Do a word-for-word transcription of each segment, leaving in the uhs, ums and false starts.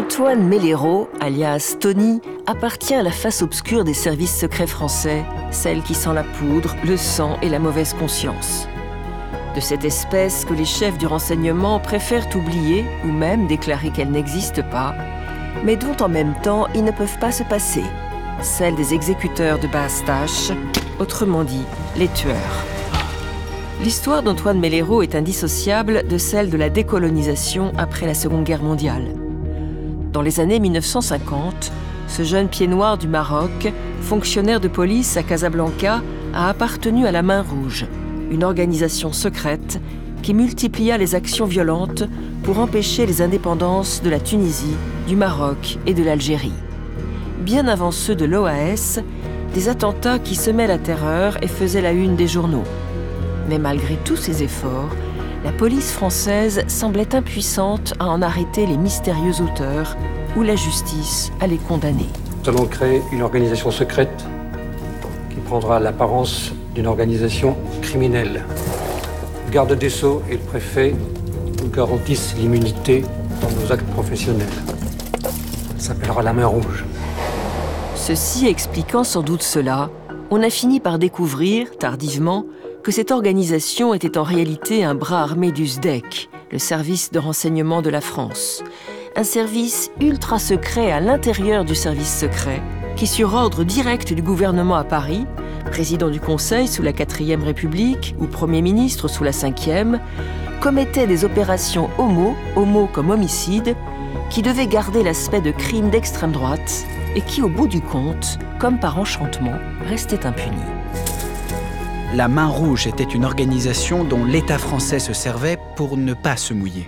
Antoine Mellero, alias Tony, appartient à la face obscure des services secrets français, celle qui sent la poudre, le sang et la mauvaise conscience. De cette espèce que les chefs du renseignement préfèrent oublier ou même déclarer qu'elle n'existe pas, mais dont en même temps ils ne peuvent pas se passer, celle des exécuteurs de basse tâche, autrement dit, les tueurs. L'histoire d'Antoine Mellero est indissociable de celle de la décolonisation après la Seconde Guerre mondiale. Dans les années mille neuf cent cinquante, ce jeune pied noir du Maroc, fonctionnaire de police à Casablanca, a appartenu à la Main Rouge, une organisation secrète qui multiplia les actions violentes pour empêcher les indépendances de la Tunisie, du Maroc et de l'Algérie. Bien avant ceux de l'O A S, des attentats qui semaient la terreur et faisaient la une des journaux. Mais malgré tous ces efforts, la police française semblait impuissante à en arrêter les mystérieux auteurs ou la justice à les condamner. Nous allons créer une organisation secrète qui prendra l'apparence d'une organisation criminelle. Le garde des Sceaux et le préfet nous garantissent l'immunité dans nos actes professionnels. Ça s'appellera la Main Rouge. Ceci expliquant sans doute cela, on a fini par découvrir, tardivement, que cette organisation était en réalité un bras armé du S D E C, le service de renseignement de la France. Un service ultra secret à l'intérieur du service secret, qui sur ordre direct du gouvernement à Paris, président du Conseil sous la quatrième République ou Premier ministre sous la cinquième, commettait des opérations homo, homo comme homicide, qui devaient garder l'aspect de crimes d'extrême droite et qui, au bout du compte, comme par enchantement, restaient impunis. La Main Rouge était une organisation dont l'État français se servait pour ne pas se mouiller.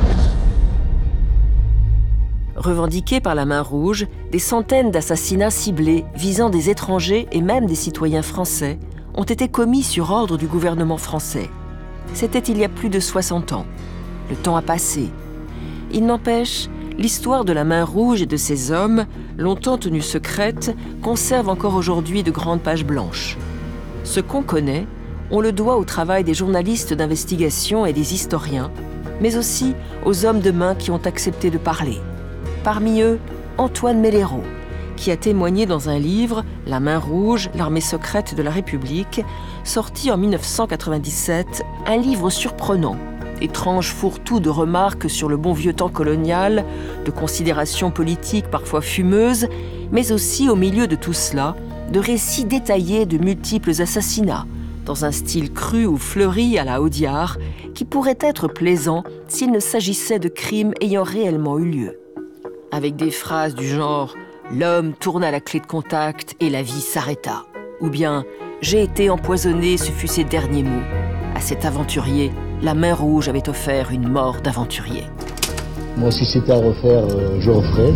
Revendiqués par la Main Rouge, des centaines d'assassinats ciblés visant des étrangers et même des citoyens français ont été commis sur ordre du gouvernement français. C'était il y a plus de soixante ans. Le temps a passé. Il n'empêche, l'histoire de la Main Rouge et de ses hommes, longtemps tenue secrète, conserve encore aujourd'hui de grandes pages blanches. Ce qu'on connaît, on le doit au travail des journalistes d'investigation et des historiens, mais aussi aux hommes de main qui ont accepté de parler. Parmi eux, Antoine Mellero, qui a témoigné dans un livre, La Main Rouge, l'armée secrète de la République, sorti en mille neuf cent quatre-vingt-dix-sept, un livre surprenant, étrange fourre-tout de remarques sur le bon vieux temps colonial, de considérations politiques parfois fumeuses, mais aussi au milieu de tout cela, de récits détaillés de multiples assassinats, dans un style cru ou fleuri à la Audiard, qui pourrait être plaisant s'il ne s'agissait de crimes ayant réellement eu lieu. Avec des phrases du genre « L'homme tourna la clé de contact et la vie s'arrêta » ou bien « J'ai été empoisonné, ce fut ses derniers mots ». À cet aventurier, la Main Rouge avait offert une mort d'aventurier. Moi, si c'était à refaire, euh, je referais.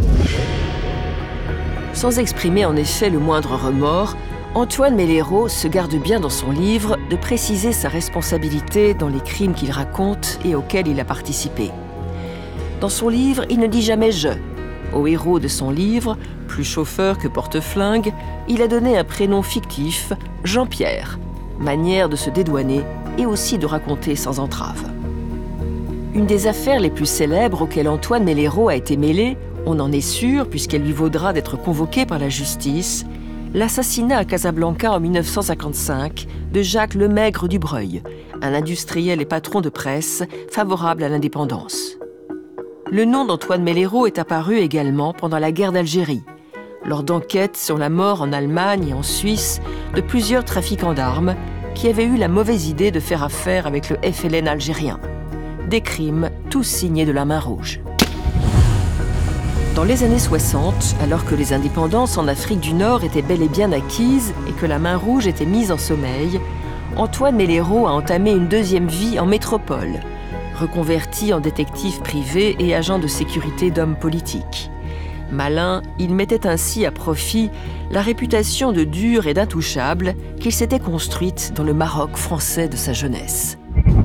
Sans exprimer en effet le moindre remords, Antoine Mellero se garde bien dans son livre de préciser sa responsabilité dans les crimes qu'il raconte et auxquels il a participé. Dans son livre, il ne dit jamais « je ». Au héros de son livre, plus chauffeur que porte-flingue, il a donné un prénom fictif, Jean-Pierre, manière de se dédouaner et aussi de raconter sans entrave. Une des affaires les plus célèbres auxquelles Antoine Mellero a été mêlé, on en est sûr puisqu'elle lui vaudra d'être convoqué par la justice, l'assassinat à Casablanca en mille neuf cent cinquante-cinq de Jacques Lemaigre du Breuil, un industriel et patron de presse favorable à l'indépendance. Le nom d'Antoine Mellero est apparu également pendant la guerre d'Algérie, lors d'enquêtes sur la mort en Allemagne et en Suisse de plusieurs trafiquants d'armes qui avaient eu la mauvaise idée de faire affaire avec le F L N algérien. Des crimes tous signés de la Main Rouge. Dans les années soixante, alors que les indépendances en Afrique du Nord étaient bel et bien acquises et que la Main Rouge était mise en sommeil, Antoine Mellero a entamé une deuxième vie en métropole, reconverti en détective privé et agent de sécurité d'hommes politiques. Malin, il mettait ainsi à profit la réputation de dur et d'intouchable qu'il s'était construite dans le Maroc français de sa jeunesse.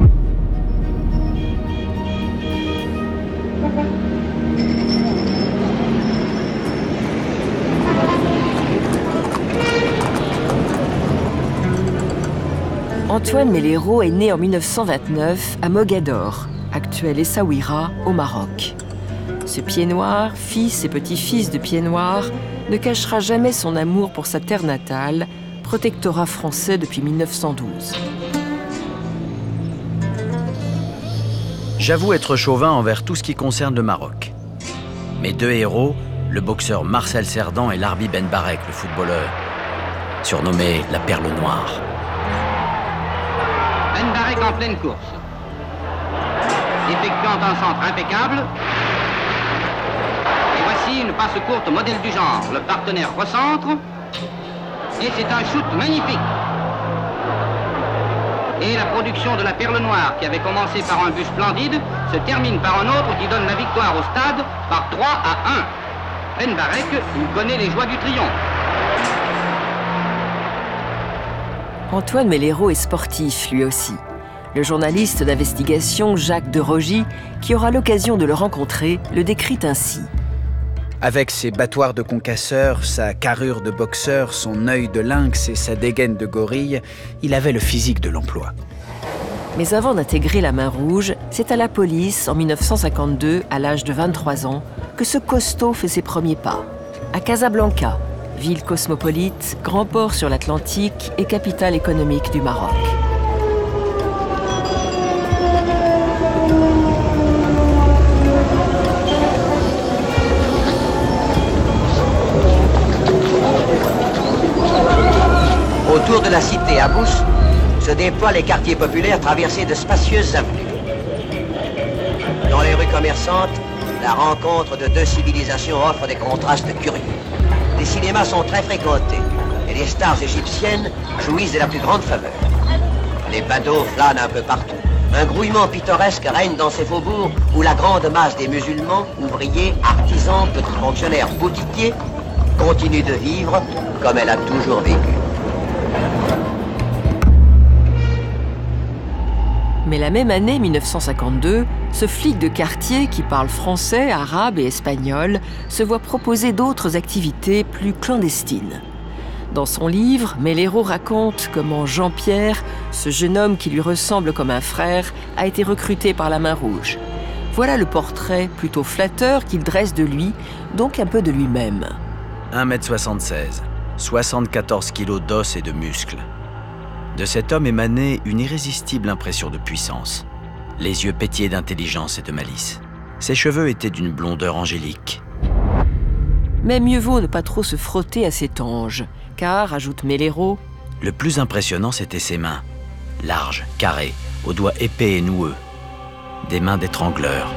Antoine Mellero est né en mille neuf cent vingt-neuf à Mogador, actuel Essaouira, au Maroc. Ce pied-noir, fils et petit-fils de pied-noir, ne cachera jamais son amour pour sa terre natale, protectorat français depuis mille neuf cent douze. J'avoue être chauvin envers tout ce qui concerne le Maroc. Mes deux héros, le boxeur Marcel Cerdan et l'Arbi Ben Barek, le footballeur, surnommé la Perle Noire. Ben Barek en pleine course, effectuant un centre impeccable. Et voici une passe courte modèle du genre. Le partenaire recentre. Et c'est un shoot magnifique. Et la production de la Perle Noire, qui avait commencé par un but splendide, se termine par un autre qui donne la victoire au stade par trois à un. Ben Barek, il connaît les joies du triomphe. Antoine Mellero est sportif, lui aussi. Le journaliste d'investigation Jacques de Rogy, qui aura l'occasion de le rencontrer, le décrit ainsi. Avec ses battoirs de concasseur, sa carrure de boxeur, son œil de lynx et sa dégaine de gorille, il avait le physique de l'emploi. Mais avant d'intégrer la Main Rouge, c'est à la police, en mille neuf cent cinquante-deux, à l'âge de vingt-trois ans, que ce costaud fait ses premiers pas. À Casablanca, ville cosmopolite, grand port sur l'Atlantique et capitale économique du Maroc. Autour de la cité Abous se déploient les quartiers populaires traversés de spacieuses avenues. Dans les rues commerçantes, la rencontre de deux civilisations offre des contrastes curieux. Les cinémas sont très fréquentés et les stars égyptiennes jouissent de la plus grande faveur. Les badauds flânent un peu partout. Un grouillement pittoresque règne dans ces faubourgs où la grande masse des musulmans, ouvriers, artisans, petits fonctionnaires, boutiquiers continue de vivre comme elle a toujours vécu. Mais la même année, mille neuf cent cinquante-deux, ce flic de quartier qui parle français, arabe et espagnol se voit proposer d'autres activités plus clandestines. Dans son livre, Mellero raconte comment Jean-Pierre, ce jeune homme qui lui ressemble comme un frère, a été recruté par la Main Rouge. Voilà le portrait plutôt flatteur qu'il dresse de lui, donc un peu de lui-même. un mètre soixante-seize, soixante-quatorze kilos d'os et de muscles. De cet homme émanait une irrésistible impression de puissance. Les yeux pétillaient d'intelligence et de malice. Ses cheveux étaient d'une blondeur angélique. Mais mieux vaut ne pas trop se frotter à cet ange, car, ajoute Mellero, le plus impressionnant, c'étaient ses mains. Larges, carrées, aux doigts épais et noueux. Des mains d'étrangleur.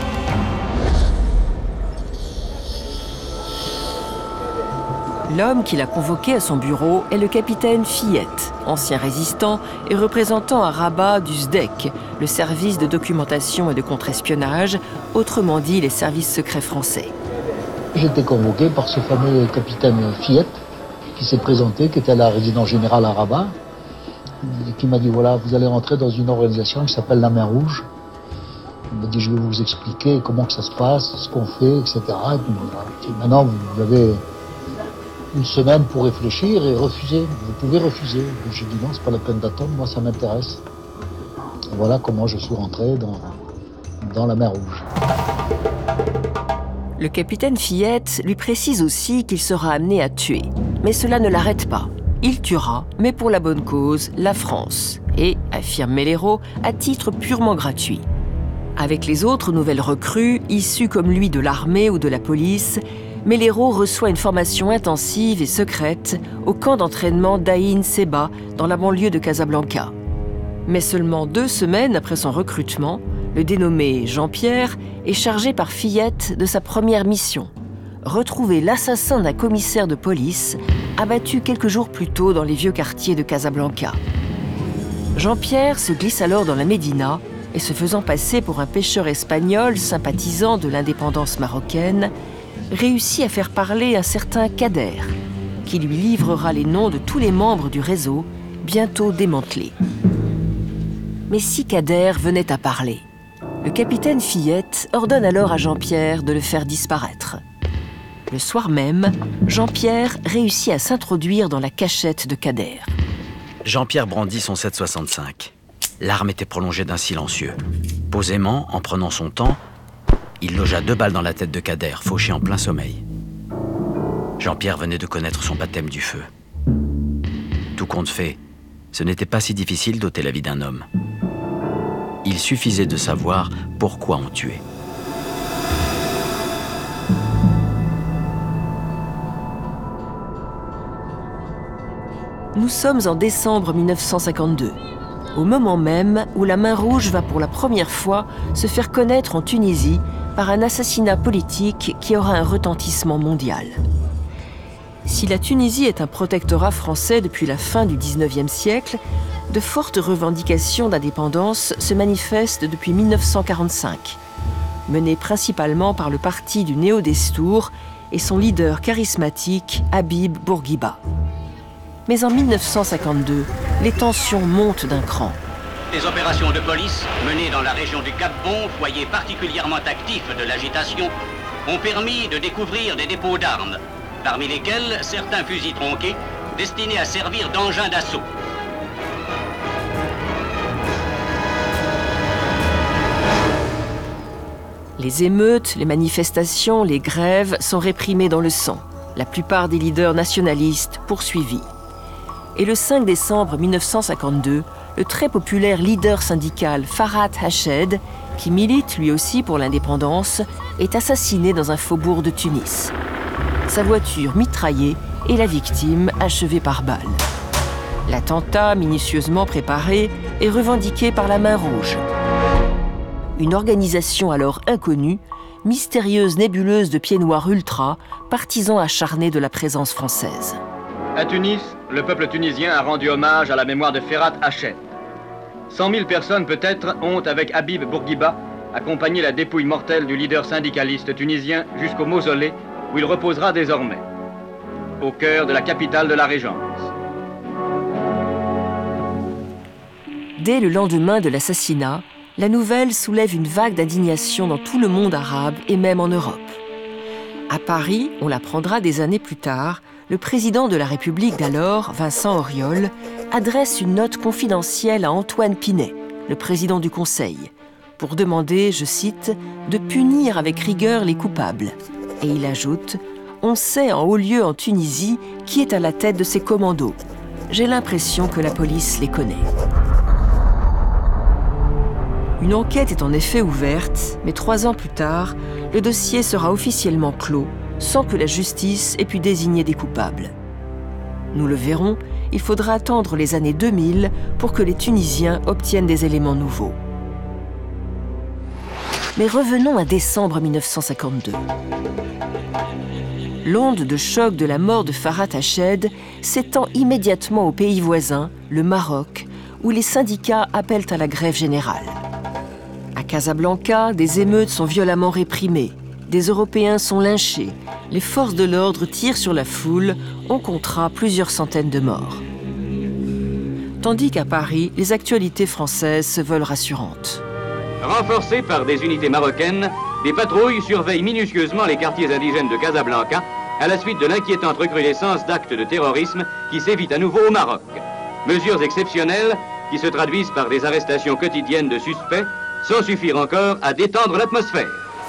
L'homme qu'il a convoqué à son bureau est le capitaine Fillette, ancien résistant et représentant à Rabat du S D E C, le service de documentation et de contre-espionnage, autrement dit les services secrets français. J'ai été convoqué par ce fameux capitaine Fillette qui s'est présenté, qui était à la résidence générale à Rabat, et qui m'a dit voilà, vous allez rentrer dans une organisation qui s'appelle la Main Rouge. Il m'a dit je vais vous expliquer comment que ça se passe, ce qu'on fait, et cetera. Et puis, voilà. Et maintenant vous avez une semaine pour réfléchir et refuser. Vous pouvez refuser. J'ai dit non, c'est pas la peine d'attendre, moi ça m'intéresse. Voilà comment je suis rentré dans, dans la Main Rouge. Le capitaine Fillette lui précise aussi qu'il sera amené à tuer. Mais cela ne l'arrête pas. Il tuera, mais pour la bonne cause, la France. Et, affirme Mellero, à titre purement gratuit. Avec les autres nouvelles recrues, issues comme lui de l'armée ou de la police, Mellero reçoit une formation intensive et secrète au camp d'entraînement d'Aïn Seba, dans la banlieue de Casablanca. Mais seulement deux semaines après son recrutement, le dénommé Jean-Pierre est chargé par Fillette de sa première mission, retrouver l'assassin d'un commissaire de police abattu quelques jours plus tôt dans les vieux quartiers de Casablanca. Jean-Pierre se glisse alors dans la Médina et, se faisant passer pour un pêcheur espagnol sympathisant de l'indépendance marocaine, réussit à faire parler un certain Kader, qui lui livrera les noms de tous les membres du réseau, bientôt démantelé. Mais si Kader venait à parler, le capitaine Fillette ordonne alors à Jean-Pierre de le faire disparaître. Le soir même, Jean-Pierre réussit à s'introduire dans la cachette de Kader. Jean-Pierre brandit son sept soixante-cinq. L'arme était prolongée d'un silencieux. Posément, en prenant son temps, Il logea deux balles dans la tête de Kader, fauché en plein sommeil. Jean-Pierre venait de connaître son baptême du feu. Tout compte fait, ce n'était pas si difficile d'ôter la vie d'un homme. Il suffisait de savoir pourquoi on tuait. Nous sommes en décembre mille neuf cent cinquante-deux, au moment même où la Main Rouge va pour la première fois se faire connaître en Tunisie par un assassinat politique qui aura un retentissement mondial. Si la Tunisie est un protectorat français depuis la fin du dix-neuvième siècle, de fortes revendications d'indépendance se manifestent depuis mille neuf cent quarante-cinq, menées principalement par le parti du Néo-Destour et son leader charismatique Habib Bourguiba. Mais en mille neuf cent cinquante-deux, les tensions montent d'un cran. Les opérations de police menées dans la région du Cap-Bon, foyer particulièrement actif de l'agitation, ont permis de découvrir des dépôts d'armes, parmi lesquels certains fusils tronqués destinés à servir d'engins d'assaut. Les émeutes, les manifestations, les grèves sont réprimées dans le sang. La plupart des leaders nationalistes poursuivis. Et le cinq décembre mille neuf cent cinquante-deux, le très populaire leader syndical Farhat Hached, qui milite lui aussi pour l'indépendance, est assassiné dans un faubourg de Tunis. Sa voiture mitraillée et la victime achevée par balle. L'attentat, minutieusement préparé, est revendiqué par la Main Rouge. Une organisation alors inconnue, mystérieuse nébuleuse de pieds noirs ultra, partisans acharnés de la présence française. À Tunis, le peuple tunisien a rendu hommage à la mémoire de Farhat Hached. Cent mille personnes peut-être ont, avec Habib Bourguiba, accompagné la dépouille mortelle du leader syndicaliste tunisien jusqu'au mausolée où il reposera désormais, au cœur de la capitale de la Régence. Dès le lendemain de l'assassinat, la nouvelle soulève une vague d'indignation dans tout le monde arabe et même en Europe. À Paris, on l'apprendra des années plus tard, le président de la République d'alors, Vincent Auriol, adresse une note confidentielle à Antoine Pinet, le président du Conseil, pour demander, je cite, de punir avec rigueur les coupables. Et il ajoute « On sait en haut lieu en Tunisie qui est à la tête de ces commandos. J'ai l'impression que la police les connaît. » Une enquête est en effet ouverte, mais trois ans plus tard, le dossier sera officiellement clos, sans que la justice ait pu désigner des coupables. Nous le verrons, il faudra attendre les années deux mille pour que les Tunisiens obtiennent des éléments nouveaux. Mais revenons à décembre mille neuf cent cinquante-deux. L'onde de choc de la mort de Farhat Hached s'étend immédiatement au pays voisin, le Maroc, où les syndicats appellent à la grève générale. À Casablanca, des émeutes sont violemment réprimées, des Européens sont lynchés, les forces de l'ordre tirent sur la foule, on comptera plusieurs centaines de morts. Tandis qu'à Paris, les actualités françaises se veulent rassurantes. Renforcées par des unités marocaines, des patrouilles surveillent minutieusement les quartiers indigènes de Casablanca à la suite de l'inquiétante recrudescence d'actes de terrorisme qui sévit à nouveau au Maroc. Mesures exceptionnelles qui se traduisent par des arrestations quotidiennes de suspects sans suffire encore à détendre l'atmosphère.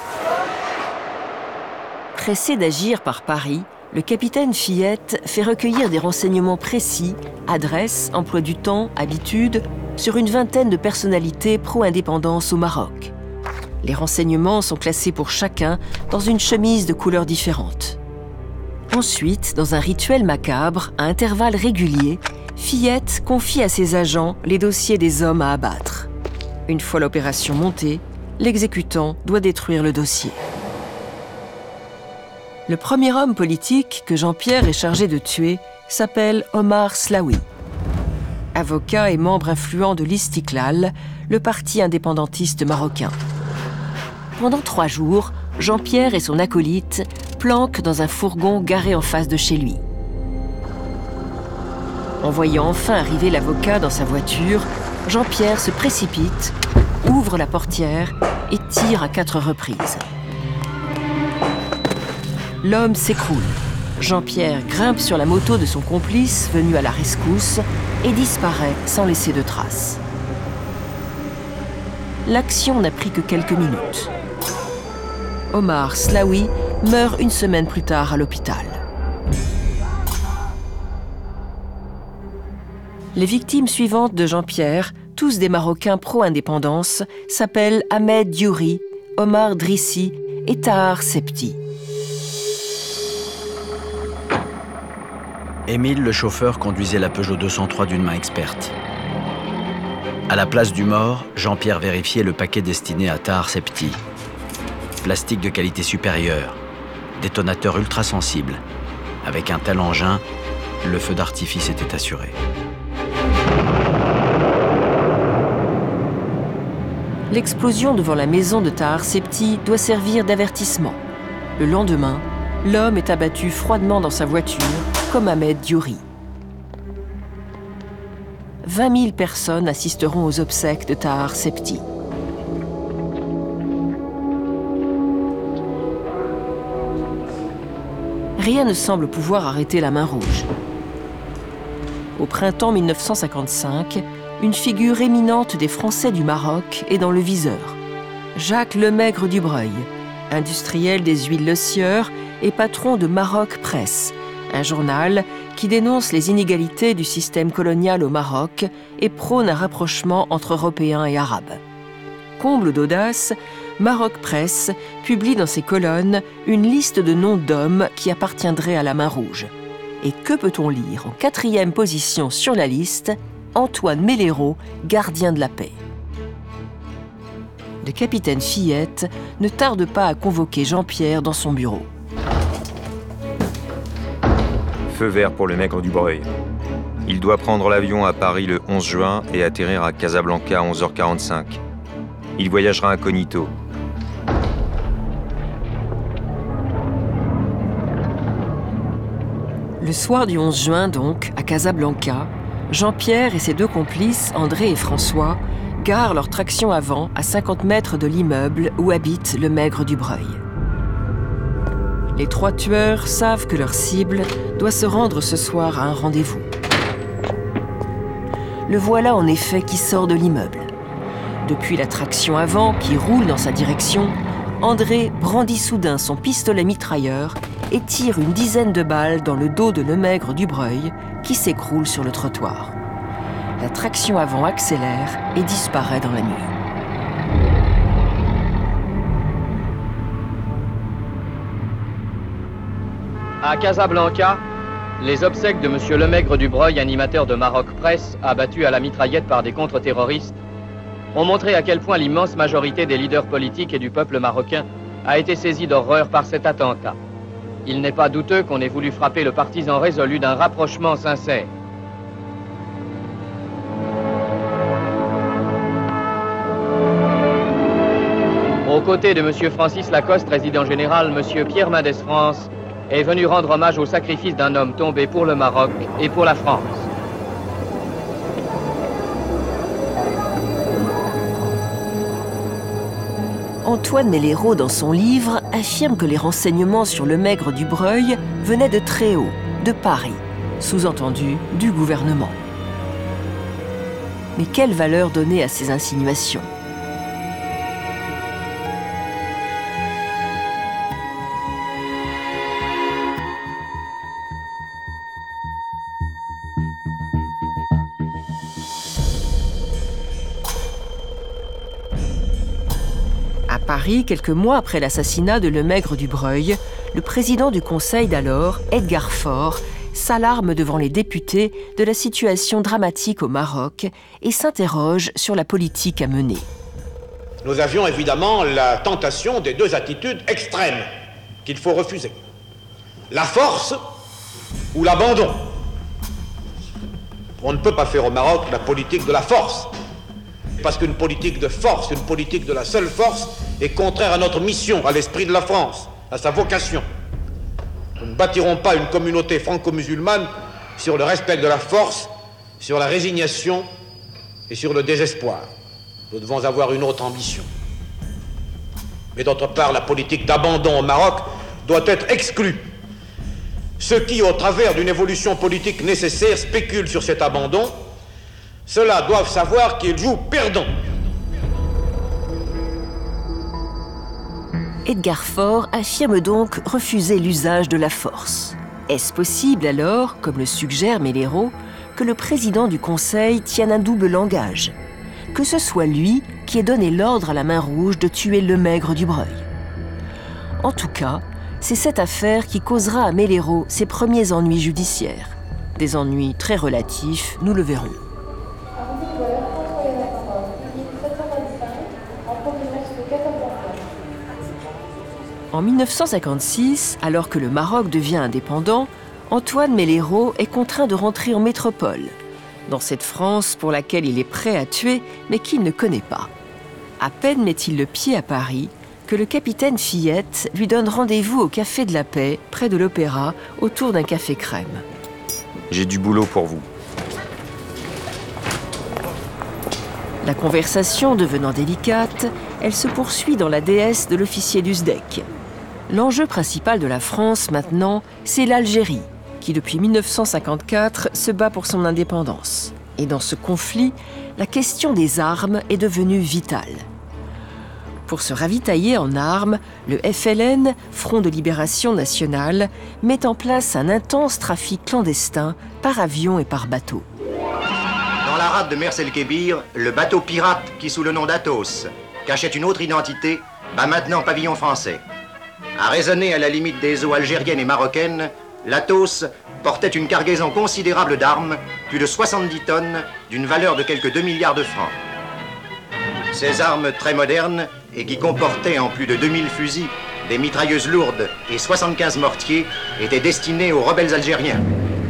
Pressé d'agir par Paris, le capitaine Fillette fait recueillir des renseignements précis, adresses, emploi du temps, habitudes, sur une vingtaine de personnalités pro-indépendance au Maroc. Les renseignements sont classés pour chacun dans une chemise de couleurs différentes. Ensuite, dans un rituel macabre, à intervalles réguliers, Fillette confie à ses agents les dossiers des hommes à abattre. Une fois l'opération montée, l'exécutant doit détruire le dossier. Le premier homme politique que Jean-Pierre est chargé de tuer s'appelle Omar Slaoui. Avocat et membre influent de l'Istiklal, le parti indépendantiste marocain. Pendant trois jours, Jean-Pierre et son acolyte planquent dans un fourgon garé en face de chez lui. En voyant enfin arriver l'avocat dans sa voiture, Jean-Pierre se précipite, ouvre la portière et tire à quatre reprises. L'homme s'écroule. Jean-Pierre grimpe sur la moto de son complice, venu à la rescousse, et disparaît sans laisser de traces. L'action n'a pris que quelques minutes. Omar Slaoui, meurt une semaine plus tard à l'hôpital. Les victimes suivantes de Jean-Pierre, tous des Marocains pro-indépendance, s'appellent Ahmed Diouri, Omar Drissi et Tahar Septi. Émile, le chauffeur, conduisait la Peugeot deux cent trois d'une main experte. À la place du mort, Jean-Pierre vérifiait le paquet destiné à Tahar Septi. Plastique de qualité supérieure, détonateur ultra sensible. Avec un tel engin, le feu d'artifice était assuré. L'explosion devant la maison de Tahar Septi doit servir d'avertissement. Le lendemain, l'homme est abattu froidement dans sa voiture, comme Ahmed Diouri. vingt mille personnes assisteront aux obsèques de Tahar Septi. Rien ne semble pouvoir arrêter la main rouge. Au printemps mille neuf cent cinquante-cinq, une figure éminente des Français du Maroc est dans le viseur. Jacques Lemaigre du Breuil, industriel des huiles Le Sieur et patron de Maroc Presse, un journal qui dénonce les inégalités du système colonial au Maroc et prône un rapprochement entre Européens et Arabes. Comble d'audace, Maroc Presse publie dans ses colonnes une liste de noms d'hommes qui appartiendraient à la main rouge. Et que peut-on lire en quatrième position sur la liste ? Antoine Melero, gardien de la paix. Le capitaine Fillette ne tarde pas à convoquer Jean-Pierre dans son bureau. Feu vert pour le Maigre du Breuil. Il doit prendre l'avion à Paris le onze juin et atterrir à Casablanca à onze heures quarante-cinq. Il voyagera incognito. Le soir du onze juin, donc, à Casablanca, Jean-Pierre et ses deux complices, André et François, garent leur traction avant à cinquante mètres de l'immeuble où habite le Maigre du Breuil. Les trois tueurs savent que leur cible doit se rendre ce soir à un rendez-vous. Le voilà en effet qui sort de l'immeuble. Depuis la traction avant qui roule dans sa direction, André brandit soudain son pistolet mitrailleur et tire une dizaine de balles dans le dos de Lemaigre du Breuil qui s'écroule sur le trottoir. La traction avant accélère et disparaît dans la nuit. À Casablanca, les obsèques de M. Lemaigre du Breuil, animateur de Maroc Presse, abattu à la mitraillette par des contre-terroristes, ont montré à quel point l'immense majorité des leaders politiques et du peuple marocain a été saisie d'horreur par cet attentat. Il n'est pas douteux qu'on ait voulu frapper le partisan résolu d'un rapprochement sincère. Aux côtés de M. Francis Lacoste, président général, M. Pierre Mendès France est venu rendre hommage au sacrifice d'un homme tombé pour le Maroc et pour la France. Antoine Melero, dans son livre, affirme que les renseignements sur Lemaigre du Breuil venaient de très haut, de Paris, sous-entendu du gouvernement. Mais quelle valeur donner à ces insinuations ? À Paris, quelques mois après l'assassinat de Lemaigre du Breuil, le président du Conseil d'alors, Edgar Faure, s'alarme devant les députés de la situation dramatique au Maroc et s'interroge sur la politique à mener. Nous avions évidemment la tentation des deux attitudes extrêmes qu'il faut refuser. La force ou l'abandon. On ne peut pas faire au Maroc la politique de la force. Parce qu'une politique de force, une politique de la seule force, est contraire à notre mission, à l'esprit de la France, à sa vocation. Nous ne bâtirons pas une communauté franco-musulmane sur le respect de la force, sur la résignation et sur le désespoir. Nous devons avoir une autre ambition. Mais d'autre part, la politique d'abandon au Maroc doit être exclue. Ceux qui, au travers d'une évolution politique nécessaire, spéculent sur cet abandon, ceux-là doivent savoir qu'ils jouent perdant. Edgar Faure affirme donc refuser l'usage de la force. Est-ce possible alors, comme le suggère Melero, que le président du Conseil tienne un double langage? Que ce soit lui qui ait donné l'ordre à la Main Rouge de tuer Lemaigre du Breuil? En tout cas, c'est cette affaire qui causera à Melero ses premiers ennuis judiciaires. Des ennuis très relatifs, nous le verrons. En mille neuf cent cinquante-six, alors que le Maroc devient indépendant, Antoine Melero est contraint de rentrer en métropole, dans cette France pour laquelle il est prêt à tuer, mais qu'il ne connaît pas. À peine met-il le pied à Paris que le capitaine Fillette lui donne rendez-vous au Café de la Paix, près de l'Opéra, autour d'un café crème. J'ai du boulot pour vous. La conversation devenant délicate, elle se poursuit dans la déesse de l'officier du S D E C. L'enjeu principal de la France, maintenant, c'est l'Algérie, qui depuis mille neuf cent cinquante-quatre se bat pour son indépendance. Et dans ce conflit, la question des armes est devenue vitale. Pour se ravitailler en armes, le F L N, Front de Libération Nationale, met en place un intense trafic clandestin par avion et par bateau. Dans la rade de Mers El Kébir, le bateau pirate qui, sous le nom d'Athos, cachait une autre identité, bat maintenant pavillon français. À raisonner à la limite des eaux algériennes et marocaines, l'Athos portait une cargaison considérable d'armes, plus de soixante-dix tonnes, d'une valeur de quelques deux milliards de francs. Ces armes très modernes, et qui comportaient en plus de deux mille fusils, des mitrailleuses lourdes et soixante-quinze mortiers, étaient destinées aux rebelles algériens.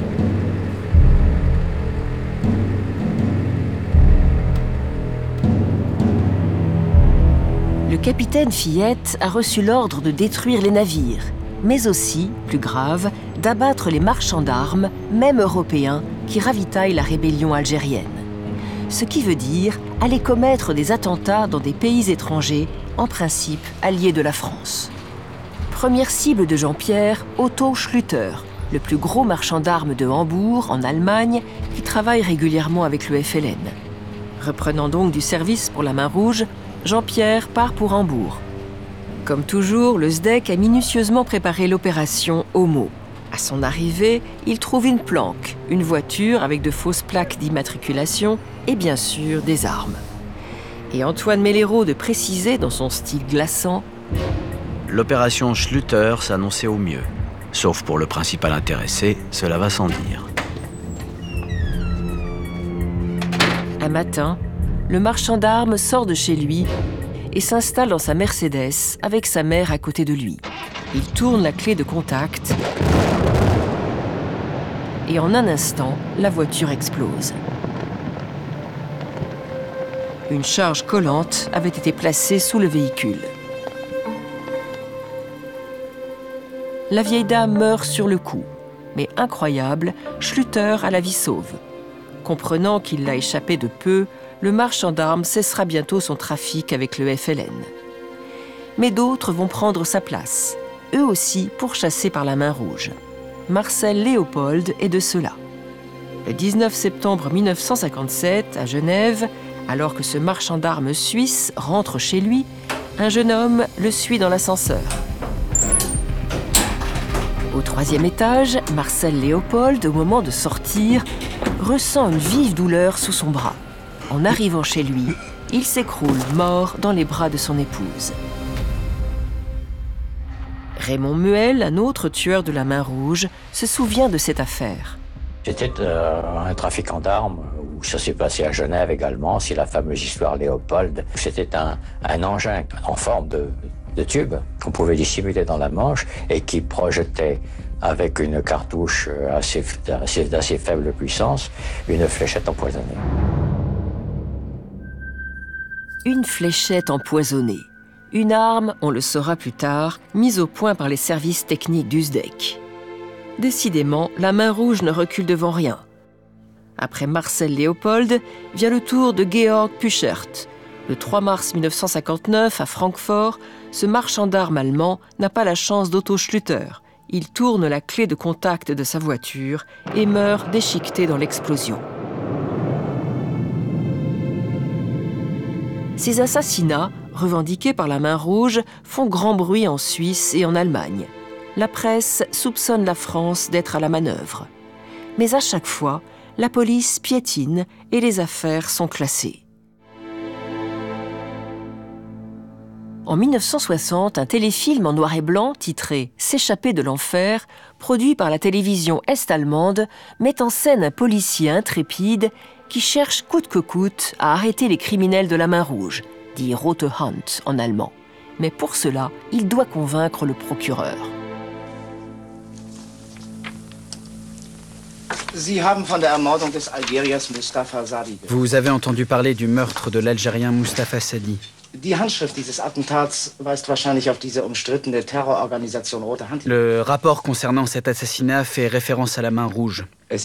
Le capitaine Fillette a reçu l'ordre de détruire les navires, mais aussi, plus grave, d'abattre les marchands d'armes, même européens, qui ravitaillent la rébellion algérienne. Ce qui veut dire aller commettre des attentats dans des pays étrangers, en principe alliés de la France. Première cible de Jean-Pierre, Otto Schlüter, le plus gros marchand d'armes de Hambourg, en Allemagne, qui travaille régulièrement avec le F L N. Reprenant donc du service pour la Main Rouge, Jean-Pierre part pour Hambourg. Comme toujours, le S D E C a minutieusement préparé l'opération Homo. À son arrivée, il trouve une planque, une voiture avec de fausses plaques d'immatriculation et bien sûr des armes. Et Antoine Melero de préciser dans son style glaçant: l'opération Schlüter s'annonçait au mieux. Sauf pour le principal intéressé, cela va sans dire. Un matin, le marchand d'armes sort de chez lui et s'installe dans sa Mercedes avec sa mère à côté de lui. Il tourne la clé de contact et en un instant, la voiture explose. Une charge collante avait été placée sous le véhicule. La vieille dame meurt sur le coup, mais incroyable, Schlüter a la vie sauve. Comprenant qu'il l'a échappé de peu, le marchand d'armes cessera bientôt son trafic avec le F L N. Mais d'autres vont prendre sa place, eux aussi pourchassés par la Main Rouge. Marcel Léopold est de ceux-là. Le dix-neuf septembre mille neuf cent cinquante-sept, à Genève, alors que ce marchand d'armes suisse rentre chez lui, un jeune homme le suit dans l'ascenseur. Au troisième étage, Marcel Léopold, au moment de sortir, ressent une vive douleur sous son bras. En arrivant chez lui, il s'écroule mort dans les bras de son épouse. Raymond Muel, un autre tueur de la Main Rouge, se souvient de cette affaire. C'était euh, un trafiquant d'armes, où ça s'est passé à Genève également, c'est la fameuse histoire Léopold. C'était un, un engin en forme de, de tube qu'on pouvait dissimuler dans la manche et qui projetait avec une cartouche assez, assez, d'assez faible puissance une fléchette empoisonnée. Une fléchette empoisonnée. Une arme, on le saura plus tard, mise au point par les services techniques du S D E C. Décidément, la Main Rouge ne recule devant rien. Après Marcel Léopold, vient le tour de Georg Puchert. Le trois mars mille neuf cent cinquante-neuf, à Francfort, ce marchand d'armes allemand n'a pas la chance d'Otto Schlüter. Il tourne la clé de contact de sa voiture et meurt déchiqueté dans l'explosion. Ces assassinats revendiqués par la Main Rouge, font grand bruit en Suisse et en Allemagne. La presse soupçonne la France d'être à la manœuvre. Mais à chaque fois, la police piétine et les affaires sont classées. En mille neuf cent soixante, un téléfilm en noir et blanc titré « S'échapper de l'enfer », produit par la télévision est-allemande, met en scène un policier intrépide qui cherche coûte que coûte à arrêter les criminels de la Main Rouge, dit Rote Hand en allemand. Mais pour cela, il doit convaincre le procureur. Vous avez entendu parler du meurtre de l'Algérien Mustapha Sadi. Le rapport concernant cet assassinat fait référence à la Main Rouge.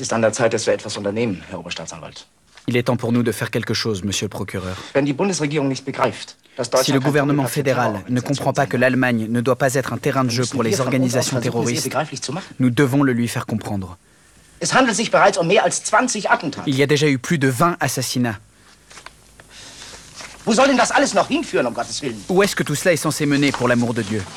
Il est temps pour nous de faire quelque chose, monsieur le procureur. Si le gouvernement fédéral ne comprend pas que l'Allemagne ne doit pas être un terrain de jeu pour les organisations terroristes, nous devons le lui faire comprendre. Il y a déjà eu plus de vingt assassinats. Où est-ce que tout cela est censé mener, pour l'amour de Dieu?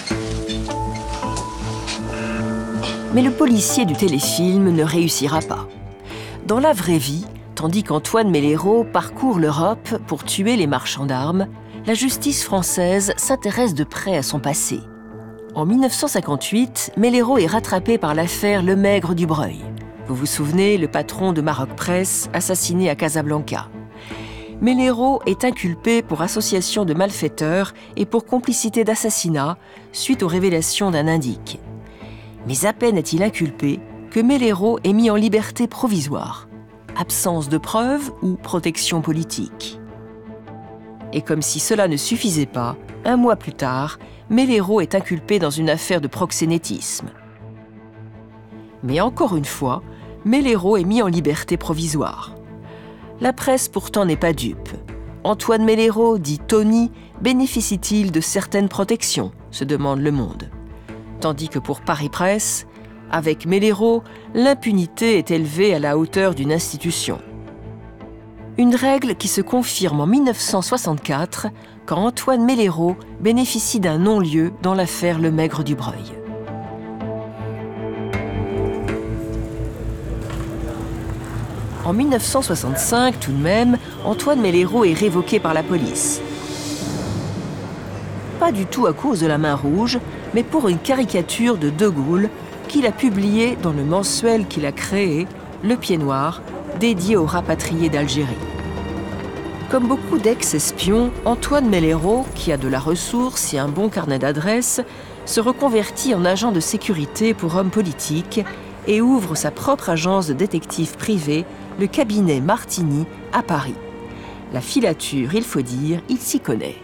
Mais le policier du téléfilm ne réussira pas. Dans la vraie vie, tandis qu'Antoine Mellero parcourt l'Europe pour tuer les marchands d'armes, la justice française s'intéresse de près à son passé. En mille neuf cent cinquante-huit, Mellero est rattrapé par l'affaire Lemaigre du Breuil. Vous vous souvenez, le patron de Maroc Press, assassiné à Casablanca. Mellero est inculpé pour association de malfaiteurs et pour complicité d'assassinat suite aux révélations d'un indique. Mais à peine est-il inculpé que Mellero est mis en liberté provisoire. Absence de preuves ou protection politique. Et comme si cela ne suffisait pas, un mois plus tard, Mellero est inculpé dans une affaire de proxénétisme. Mais encore une fois, Mellero est mis en liberté provisoire. La presse pourtant n'est pas dupe. Antoine Mellero, dit Tony, bénéficie-t-il de certaines protections, se demande Le Monde. Tandis que pour Paris Presse, avec Mellero, l'impunité est élevée à la hauteur d'une institution. Une règle qui se confirme en mille neuf cent soixante-quatre, quand Antoine Mellero bénéficie d'un non-lieu dans l'affaire Lemaigre du Breuil. En mille neuf cent soixante-cinq, tout de même, Antoine Mellero est révoqué par la police. Pas du tout à cause de la Main Rouge, mais pour une caricature de De Gaulle qu'il a publiée dans le mensuel qu'il a créé, Le Pied Noir, dédié aux rapatriés d'Algérie. Comme beaucoup d'ex-espions, Antoine Mellero, qui a de la ressource et un bon carnet d'adresses, se reconvertit en agent de sécurité pour hommes politiques et ouvre sa propre agence de détective privé, le cabinet Martini, à Paris. La filature, il faut dire, il s'y connaît.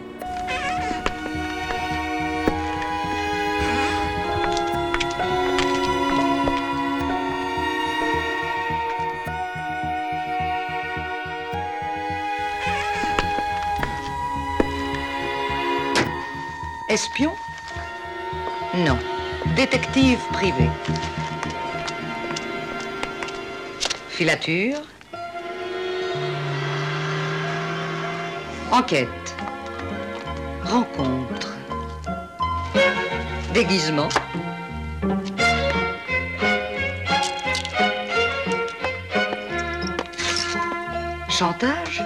Espion? Non. Détective privé. Filature. Enquête. Rencontre. Déguisement. Chantage.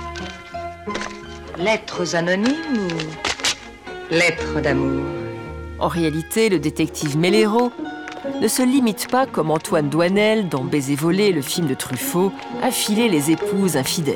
Lettres anonymes ou lettres d'amour? En réalité, le détective Mellero ne se limite pas, comme Antoine Doinel dans Baiser volé, le film de Truffaut, à filer les épouses infidèles.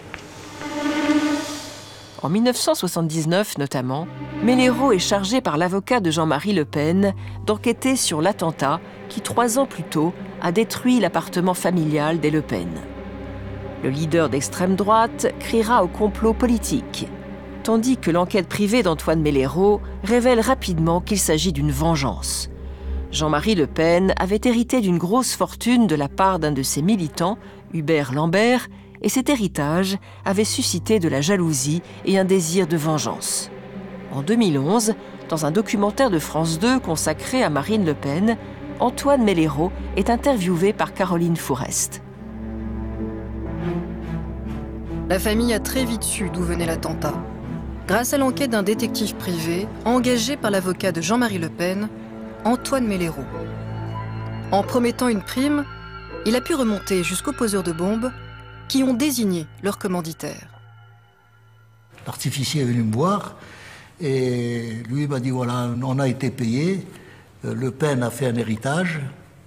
En mille neuf cent soixante-dix-neuf notamment, Mellero est chargé par l'avocat de Jean-Marie Le Pen d'enquêter sur l'attentat qui, trois ans plus tôt, a détruit l'appartement familial des Le Pen. Le leader d'extrême droite criera au complot politique, tandis que l'enquête privée d'Antoine Mellero révèle rapidement qu'il s'agit d'une vengeance. Jean-Marie Le Pen avait hérité d'une grosse fortune de la part d'un de ses militants, Hubert Lambert, et cet héritage avait suscité de la jalousie et un désir de vengeance. En deux mille onze, dans un documentaire de France deux consacré à Marine Le Pen, Antoine Mellero est interviewé par Caroline Fourest. La famille a très vite su d'où venait l'attentat. grâce à l'enquête d'un détective privé engagé par l'avocat de Jean-Marie Le Pen, Antoine Mellero. En promettant une prime, il a pu remonter jusqu'aux poseurs de bombes qui ont désigné leur commanditaire. L'artificier est venu me voir et lui m'a dit voilà, on a été payé, Le Pen a fait un héritage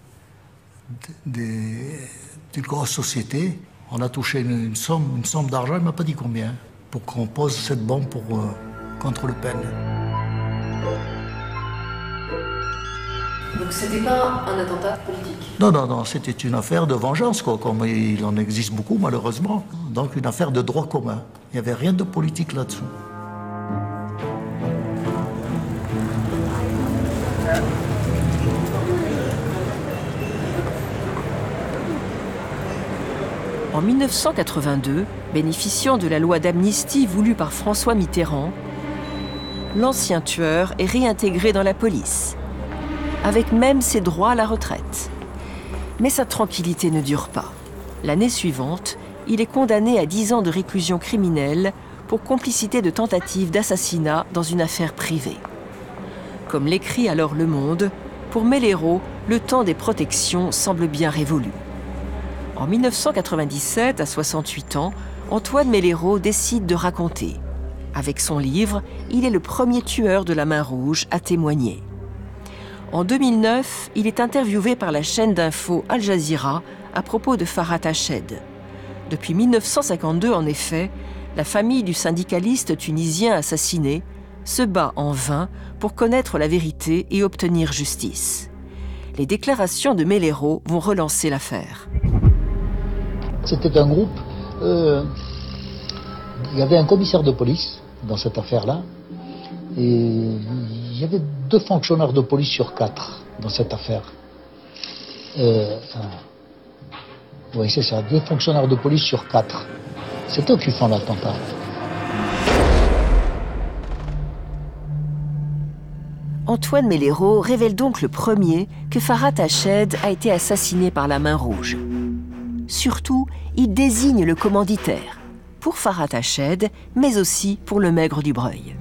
d'une grosse société, on a touché une, une somme, une somme d'argent, il ne m'a pas dit combien, pour qu'on pose cette bombe pour, euh, contre Le Pen. Donc c'était pas un attentat politique? Non, non, non, c'était une affaire de vengeance, quoi, comme il en existe beaucoup malheureusement. Donc une affaire de droit commun. Il n'y avait rien de politique là-dessous. En mille neuf cent quatre-vingt-deux, bénéficiant de la loi d'amnistie voulue par François Mitterrand, l'ancien tueur est réintégré dans la police, avec même ses droits à la retraite. Mais sa tranquillité ne dure pas. L'année suivante, il est condamné à dix ans de réclusion criminelle pour complicité de tentative d'assassinat dans une affaire privée. Comme l'écrit alors Le Monde, pour Mellero, le temps des protections semble bien révolu. En mille neuf cent quatre-vingt-dix-sept, à soixante-huit ans, Antoine Mellero décide de raconter. Avec son livre, il est le premier tueur de la Main Rouge à témoigner. En deux mille neuf, il est interviewé par la chaîne d'info Al Jazeera à propos de Farhat Hached. Depuis mille neuf cent cinquante-deux, en effet, la famille du syndicaliste tunisien assassiné se bat en vain pour connaître la vérité et obtenir justice. Les déclarations de Mellero vont relancer l'affaire. C'était un groupe... Euh, il y avait un commissaire de police dans cette affaire-là, et il y avait deux fonctionnaires de police sur quatre dans cette affaire. Euh, oui, c'est ça, deux fonctionnaires de police sur quatre. C'est eux qui font l'attentat. Antoine Mellero révèle donc le premier que Farhat Hached a été assassiné par la Main Rouge. Surtout, il désigne le commanditaire, pour Farhat Hached, mais aussi pour Lemaigre du Breuil.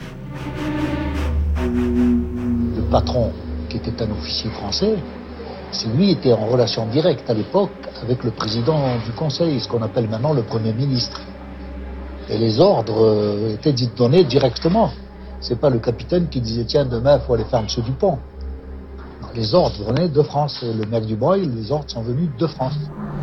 Le patron, qui était un officier français, c'est lui qui était en relation directe à l'époque avec le président du Conseil, ce qu'on appelle maintenant le Premier ministre. Et les ordres étaient donnés directement. C'est pas le capitaine qui disait tiens, demain il faut aller faire M. Dupont. Non, les ordres venaient de France. Et le maire du Breuil, les ordres sont venus de France.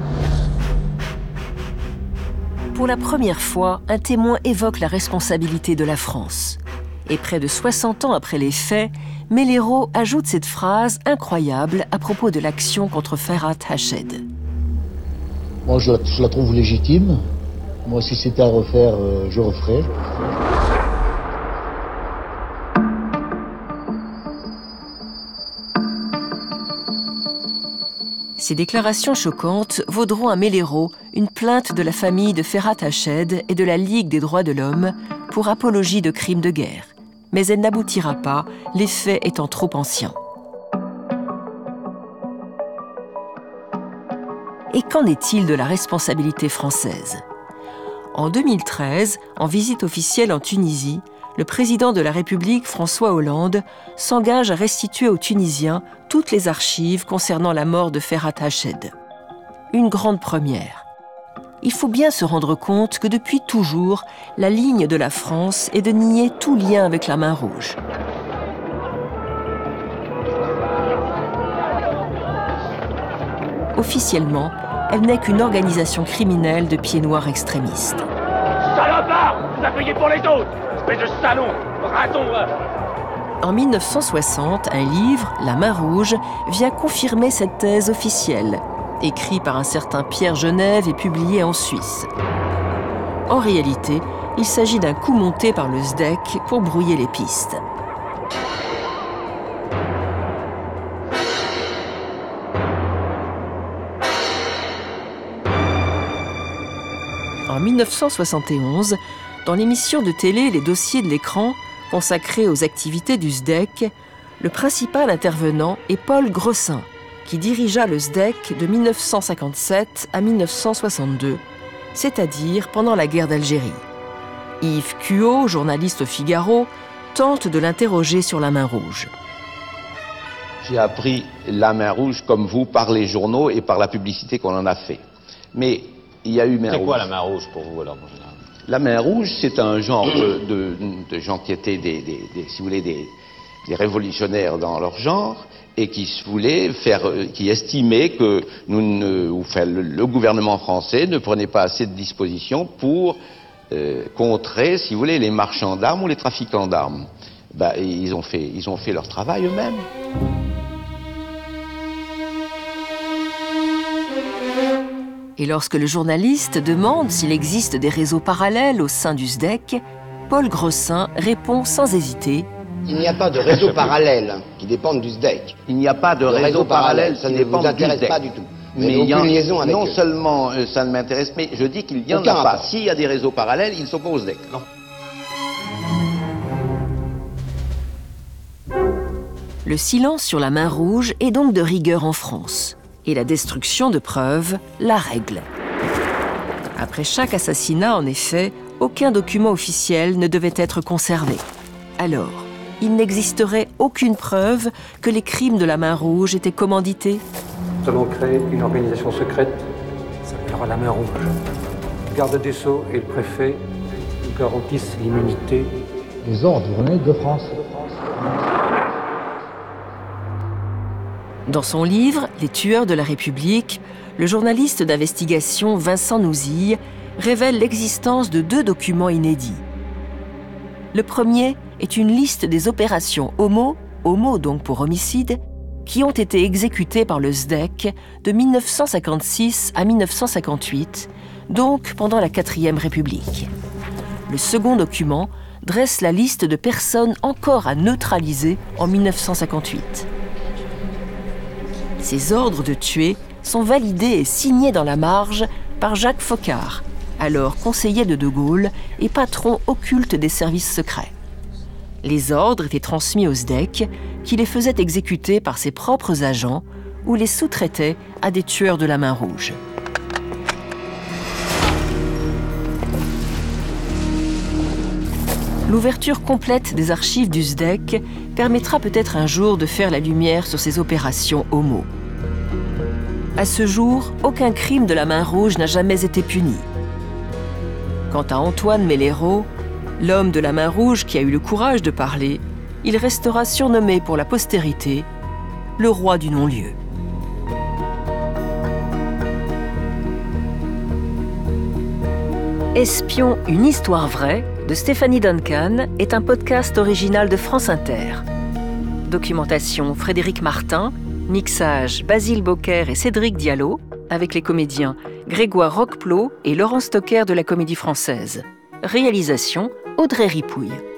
Pour la première fois, un témoin évoque la responsabilité de la France. Et près de soixante ans après les faits, Mellero ajoute cette phrase incroyable à propos de l'action contre Farhat Hached. Moi, je la, je la trouve légitime. Moi, si c'était à refaire, euh, je referais. Ces déclarations choquantes vaudront à Mellero une plainte de la famille de Farhat Hached et de la Ligue des droits de l'homme pour apologie de crimes de guerre. Mais elle n'aboutira pas, les faits étant trop anciens. Et qu'en est-il de la responsabilité française ? En deux mille treize, en visite officielle en Tunisie, le président de la République, François Hollande, s'engage à restituer aux Tunisiens toutes les archives concernant la mort de Farhat Hached. Une grande première. Il faut bien se rendre compte que depuis toujours, la ligne de la France est de nier tout lien avec la Main Rouge. Officiellement, elle n'est qu'une organisation criminelle de pieds noirs extrémistes. Salopard! Vous avez payé pour les autres! Espèce de salon! Raton! En mille neuf cent soixante, un livre, La Main Rouge, vient confirmer cette thèse officielle, écrit par un certain Pierre Genève et publié en Suisse. En réalité, il s'agit d'un coup monté par le S D E C pour brouiller les pistes. En mille neuf cent soixante et onze, dans l'émission de télé Les Dossiers de l'écran, consacrée aux activités du S D E C, le principal intervenant est Paul Grossin, qui dirigea le S D E C de mille neuf cent cinquante-sept à mille neuf cent soixante-deux, c'est-à-dire pendant la guerre d'Algérie. Yves Cuot, journaliste au Figaro, tente de l'interroger sur la main rouge. J'ai appris la main rouge comme vous par les journaux et par la publicité qu'on en a fait. Mais il y a eu main rouge. C'est quoi la main rouge pour vous alors, en général? La main rouge, c'est un genre de, de, de gens qui étaient des, des, des si vous voulez, des, des révolutionnaires dans leur genre et qui voulaient faire, qui estimaient que nous ne, enfin, le, le gouvernement français ne prenait pas assez de dispositions pour euh, contrer, si vous voulez, les marchands d'armes ou les trafiquants d'armes. Ben, ils ont fait, ils ont fait leur travail eux-mêmes. Et lorsque le journaliste demande s'il existe des réseaux parallèles au sein du S D E C, Paul Grossin répond sans hésiter: il n'y a pas de réseau parallèle qui dépende du S D E C. Il n'y a pas de réseau, réseau parallèle qui dépend du S D E C. Pas du tout. Mais, mais il y a, liaison avec non eux. Seulement euh, ça ne m'intéresse, mais je dis qu'il n'y en a pas. S'il y a des réseaux parallèles, ils ne sont pas au S D E C. Non. Le silence sur la main rouge est donc de rigueur en France. Et la destruction de preuves, la règle. Après chaque assassinat, en effet, aucun document officiel ne devait être conservé. Alors, il n'existerait aucune preuve que les crimes de la main rouge étaient commandités. Nous allons créer une organisation secrète, ça s'appellera la main rouge. Le garde des Sceaux et le préfet nous garantissent l'immunité. Les ordres venaient de France. Dans son livre « Les tueurs de la République », le journaliste d'investigation Vincent Nouzille révèle l'existence de deux documents inédits. Le premier est une liste des opérations homo, homo donc pour homicide, qui ont été exécutées par le S D E C de mille neuf cent cinquante-six à mille neuf cent cinquante-huit, donc pendant la quatrième République. Le second document dresse la liste de personnes encore à neutraliser en mille neuf cent cinquante-huit. Ces ordres de tuer sont validés et signés dans la marge par Jacques Foccart, alors conseiller de De Gaulle et patron occulte des services secrets. Les ordres étaient transmis au S D E C, qui les faisait exécuter par ses propres agents ou les sous-traitait à des tueurs de la main rouge. L'ouverture complète des archives du S D E C permettra peut-être un jour de faire la lumière sur ces opérations homo. À ce jour, aucun crime de la main rouge n'a jamais été puni. Quant à Antoine Mellero, l'homme de la main rouge qui a eu le courage de parler, il restera surnommé pour la postérité le roi du non-lieu. Espion, une histoire vraie de Stéphanie Duncan est un podcast original de France Inter. Documentation Frédéric Martin, mixage Basile Bocquer et Cédric Diallo, avec les comédiens Grégoire Roqueplot et Laurent Stocker de la Comédie Française. Réalisation Audrey Ripouille.